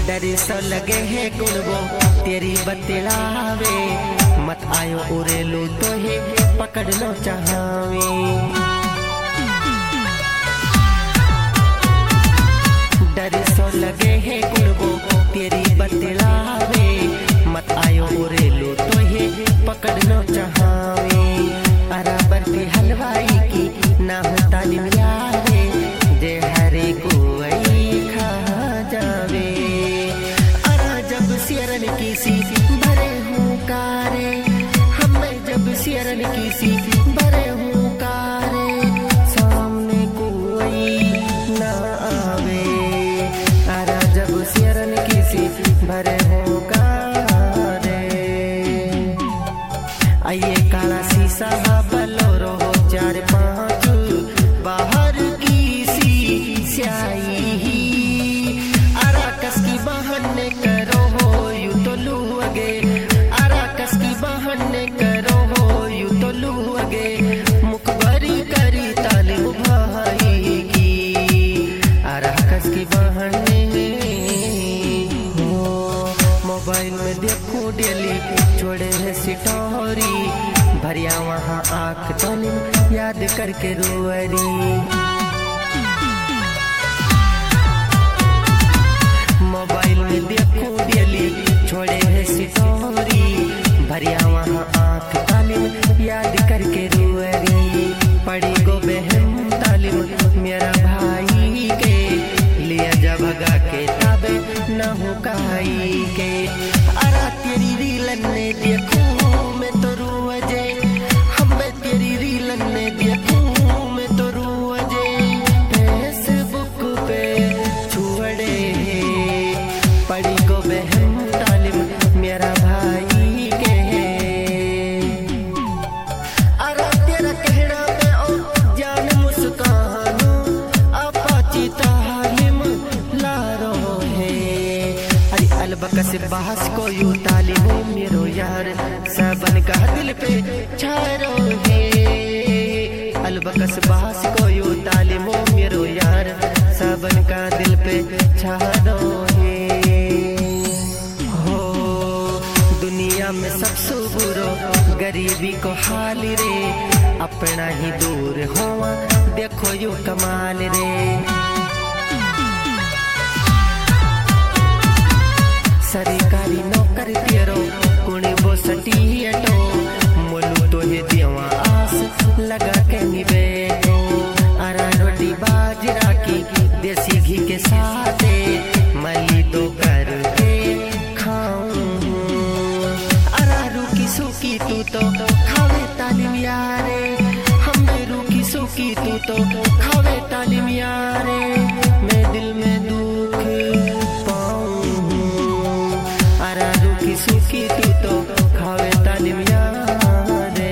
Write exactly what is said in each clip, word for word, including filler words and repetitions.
डरी सो लगे है गुणबो तेरी बतलावे मत आयो उरेलू तो है पकड़ लो चाहावे डरी सो लगे है गुणबो तेरी बतलावे मत आयो उरेलू तो है पकड़ लो चाहावे अराबर की हलवाई की ना हो तालीम यारे जे हरे को खा जावे अरा जब सियरन की सी भरे हूँ कारे हमें जब सियरन की सी भरे हूँ कारे सामने कोई ना आवे अरा जब सियरन की सी भरे हूँ कारे आइए काला शीशा बलोरो हो चार पाँच बाहर की सी स्याही अरा कस की बहाने करो हो यू तो लूगे अरा कस की बहाने करो हो यू तो लूगे मुखबरी करी तालिम भाई की अरा कस की बहाने हो मोबाइल में देखो डेली छोड़े है सिटोरी भरिया वहाँ आँख तालिम याद करके रोवरी मोबाइल में देखो डेली छोड़े है सिटोरी भरिया वहाँ आँख तालिम याद करके रोवरी पड़ी गो बहन तालिम मेरा भाई के लिया जा भगा के ताबे न हो काई के अरा तेरी रीलन ने देखो मैं तो रोवजे हमें तेरी रीलन ने देखो मैं तो रोवजे फेसबुक पे छुड़े पड़ी गो बहन तालिम मेरा भाई के अरे तेरा कहना में ओ जान मुस्कानो अपाची तालिम ला रो है अरे अलबकस बहस को यू तालिम मेरो यार सबन का दिल पे छारो है अलबकस बहस को यू तालिम मेरो यार सबन का दिल पे छारो में सबसे बुरो गरीबी को हाल रे अपना ही दूर होवा देखो यू कमाल रे सरकारी नौकर तेरो कुणी बो सटीएटो मोलू तो है देवा आस लगा के निबेटो अरा रोटी बाजरा की देसी घी के साथ मली तो करके खाऊं सूखी तू तो खावे तालिम यारे हमें रूखी सूखी तू तो खावे तालिम यारे मैं दिल में दुख पाऊं अरा रूखी सूखी तू तो खावे तालिम यारे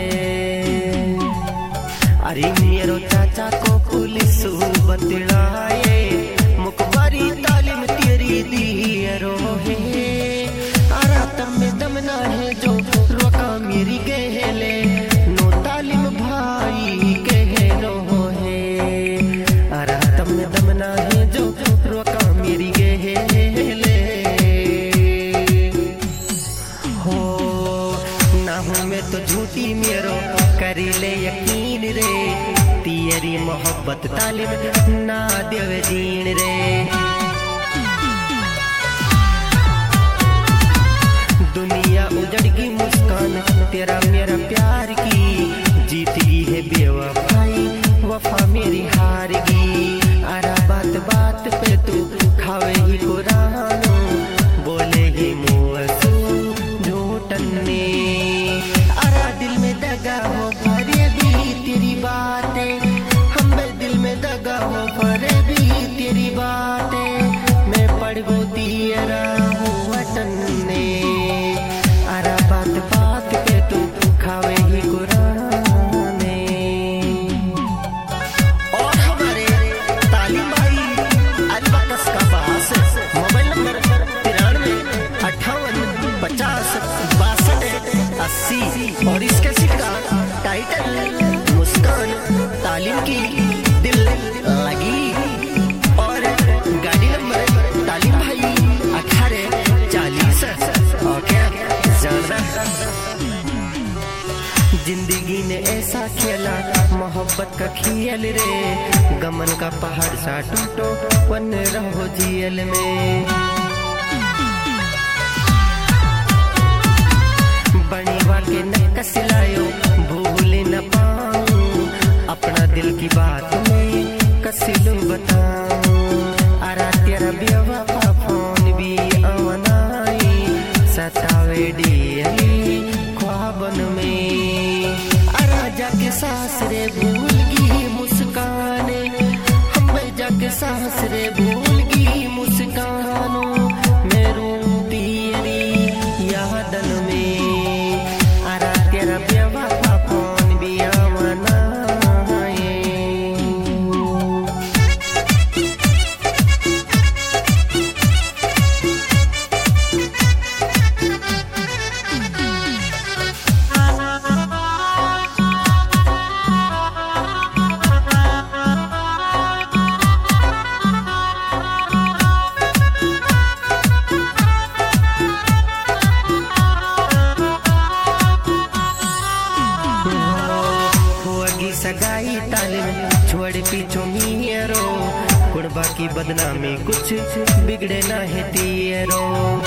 अरे मेरो चाचा को पुलिस बतलाए मुखबारी तालिम तेरी दी रोहे अरा तम में दमना है जो मेरी गहले नो तालिम भाई कहलो है अरा तम दमना है जो रोका मेरी गहले हो ना हूँ मैं तो झूठी मेरो करी ले यकीन रे तेरी मोहब्बत तालिम ना देव जीण रे दुनिया उजड़ की मुस्कान तेरा मेरा प्यार की जीत गई है बेवफाई वफा मेरी हार गई अरा बात बात पे तू खावे ही कुरानो बोले ही मुँहसू झूठने अरा दिल में दगा हो भरे भी तेरी बातें हमें दिल में दगा हो भरे भी तेरी बातें मैं पढ़ गो तेरा हूँ वतने अरा बात बात पे तू खावे ही कुराने और हमारे तालिम भाई अलबकस का पास मोबाइल नंबर तिरानवे अट्ठावन पचास बासठ अस्सी और इस कैसेट का टाइटल मुस्कान तालिम की दिल लगी और गाड़ी नंबर तालिम भाई अठारह सा खेला मोहब्बत का खेल रे, गमन का पहाड़ सा टूटो वन रहो जियल में। बनीवा के न कसिलायो भूल न पाऊं, अपना दिल की बात में कसिलो बताऊं। अरा तेरा बेवफा फोन भी आवनाई, सतावे डियली ख्वाबन में। अरा जाके सासरे भूल गई मुस्काने, हम जाके सासरे भूल गई मुस्कानो, मैं रूं तेरी यादन में। अरा तेरा बेवफा फोन भी आवनाई। सगाई तालिम छोड़ पीछो मीरो, कुड़बा की बदनामी कुछ बिगड़े ना है तेरो।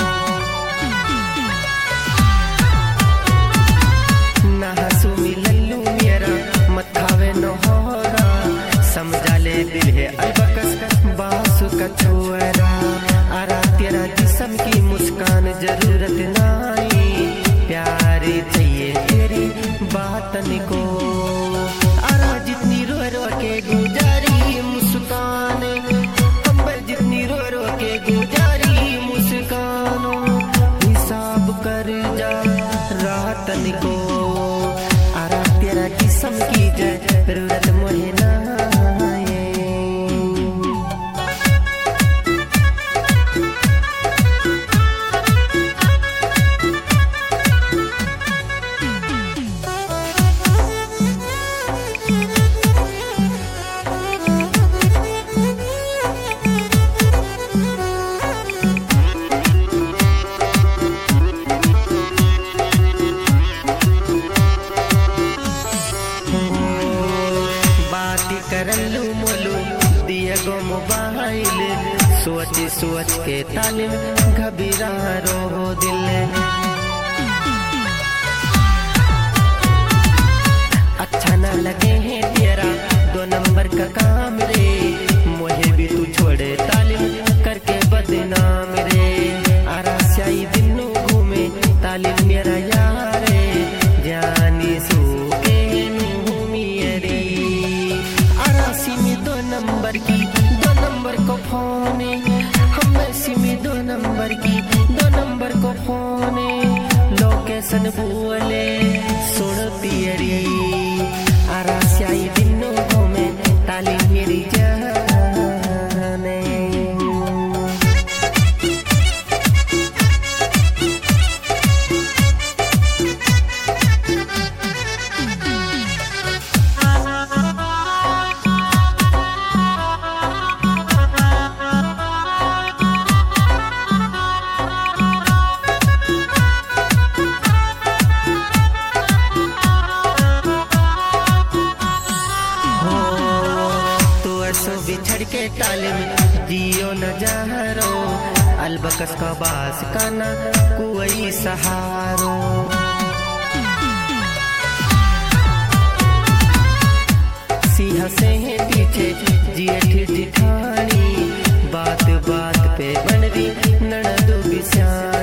ना हंसू मी लल्लू मेरा मत खावे न होरा, समझा ले दिल है अलबकस बासु का छोरा। अरा तेरा जिस्म की मुस्कान जरूरत नहीं, प्यार चाहिए तेरी बातन को। जितनी रो रो के गुजारी मुस्कान, हम जितनी रो रो के गुजारी मुस्कानो, हिसाब कर जा रातन को। अरा तेरा जिस्म की जरूरत मुझे ना है। करलू मोलू दिया गो मोबाइल, सोच सोच के तालिम घबरा रो दिल। अच्छा ना लगे है तेरा दो नंबर का काम रे, मुझे भी तू छोड़े तालिम करके बदनाम रे। अरा स्याई दिनू घूमे तालिम मेरा यार रे, जानी सू के दो नंबर की दो नंबर को फोन, हम सिमी दो नंबर की दो नंबर को फोन। लोकेशन बोले सुन पियरी, अरा स्याई दिनों घूमे ताली मेरी जाने। बिछड़ के तालिम जियो न जहरो, अलबकस का बास का ना कोई सहारो। सिंह से है पीछे जिये ठिठानी, बात बात पे बन रही ननदू बिस्यानी।